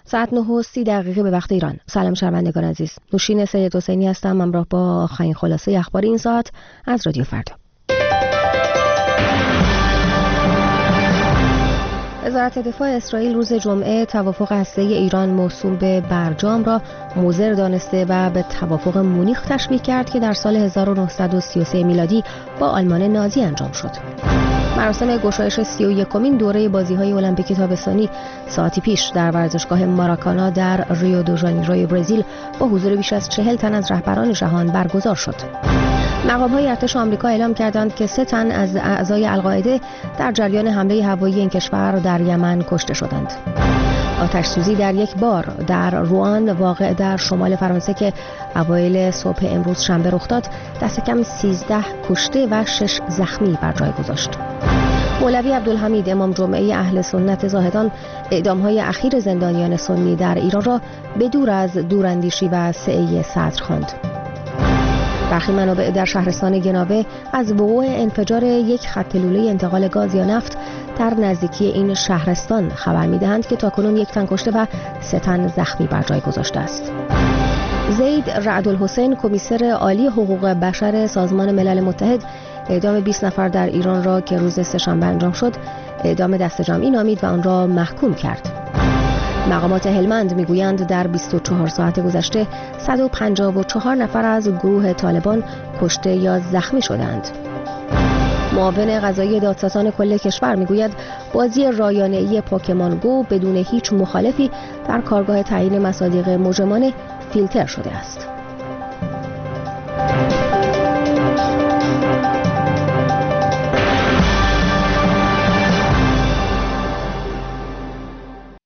ساعت 9:30 به وقت ایران. سلام شنوندگان عزیز. نوشین سید حسینی هستم، همراه با آخرین خلاصه اخبار این ساعت از رادیو فردا. وزارت دفاع اسرائیل روز جمعه توافق هسته‌ای ایران موسوم به برجام را مضر دانسته و به توافق مونیخ تشبیه کرد که در سال 1933 میلادی با آلمان نازی انجام شد. مراسم گشایش 31مین دوره بازی‌های المپیک تابستانی ساعتی پیش در ورزشگاه ماراکانا در ریو دو ژانیروی برزیل با حضور بیش از 40 تن از رهبران جهان برگزار شد. مقام‌های ارتش آمریکا اعلام کردند که 3 تن از اعضای القاعده در جریان حمله هوایی این کشور در یمن کشته شدند. آتش‌سوزی در یک بار در روان واقع در شمال فرانسه که اوایل صبح امروز شنبه رخ داد، دست کم 13 کشته و 6 زخمی بر جای گذاشت. مولوی عبدالحمید امام جمعه اهل سنت زاهدان اعدام‌های اخیر زندانیان سنی در ایران را به دور از دوراندیشی و سعی صدر خواند. برخی منابع در شهرستان گناوه از وقوع انفجار یک خط لوله انتقال گاز یا نفت در نزدیکی این شهرستان خبر می‌دهند که تاکنون 1 تن کشته و 3 تن زخمی بر جای گذاشته است. زید رعدالحسین کمیسر عالی حقوق بشر سازمان ملل متحد اعدام 20 نفر در ایران را که روز سه‌شنبه انجام شد اعدام دست جمعی نامید و آن را محکوم کرد. مقامات هلمند میگویند در 24 ساعت گذشته 154 نفر از گروه طالبان کشته یا زخمی شدند. معاون قضایی دادستان کل کشور میگوید بازی رایانه‌ای پوکمان گو بدون هیچ مخالفی در کارگاه تعیین مصادیق مجرمانه فیلتر شده است.